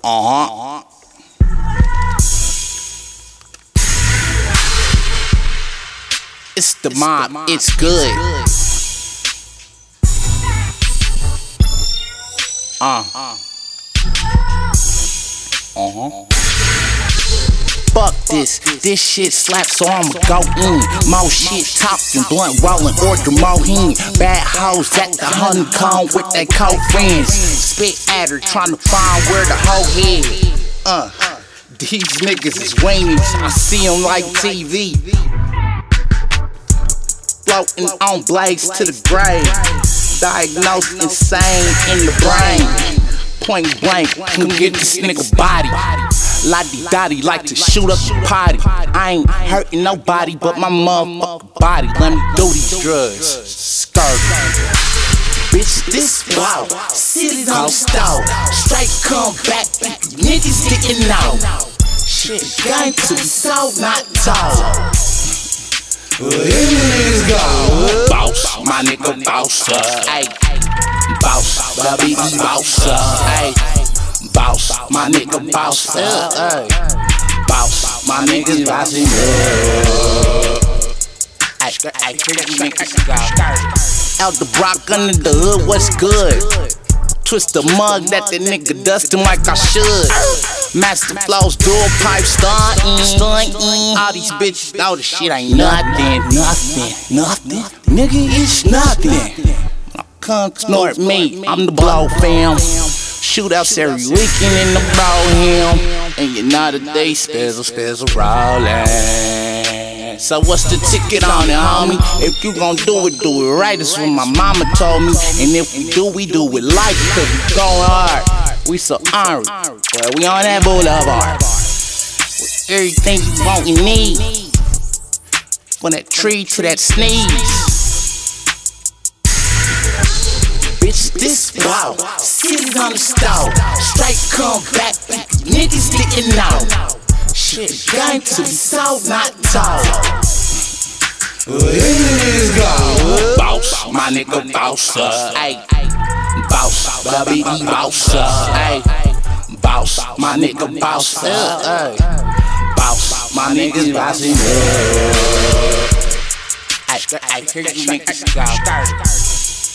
Uh-huh. It's the mob, it's good. Fuck this shit slaps, so I'ma go in. More shit talking, blunt rolling, order more hen. Bad hoes at the honeycomb with they co-friends. Spit at her, trying to find where the hoe head. These niggas is weenies, I see them like TV. Floating on blades to the grave. Diagnosed insane in the brain. Point blank, come get this nigga body. Lottie Dottie like to shoot up the potty. I ain't hurting nobody but my motherfucking body. Let me do these drugs. Skirt. Bitch, this blow. City don't stall. Straight come back. Niggas getting out. Shit, game to be so not tall. Well, here niggas go. Boss, my nigga boss up. Ayy. Boss, baby, boss up. Ayy. Boss, my nigga boss up. Ayy. Boss, my niggas bossing up. Out the block under the hood, what's good? Twist the mug that the nigga dustin' like I should. Master flows, dual pipe, stuntin'. All these bitches know the shit ain't nothing. Nigga, it's nothing. Come snort me, I'm the blow fam. Shootouts every weekend in the bro him. And you know that they spizzle rollin'. So what's the ticket on it, homie? If you gon' do it right. That's what my mama told me. And if we do it like it, cause we going hard. We so ornery, but we on that boulevard. With everything you want and need. From that tree to that sneeze. Bitch, this blow. City on the stall. Straight come back. Niggas getting out. Shit, game to be so not tall. Well, here niggas go. Boss, my nigga boss up. Ayy. Boss, baby, boss up. Ayy. Boss, my nigga boss up. Ayy. Boss, my niggas bossing up. Ayy, here you niggas go.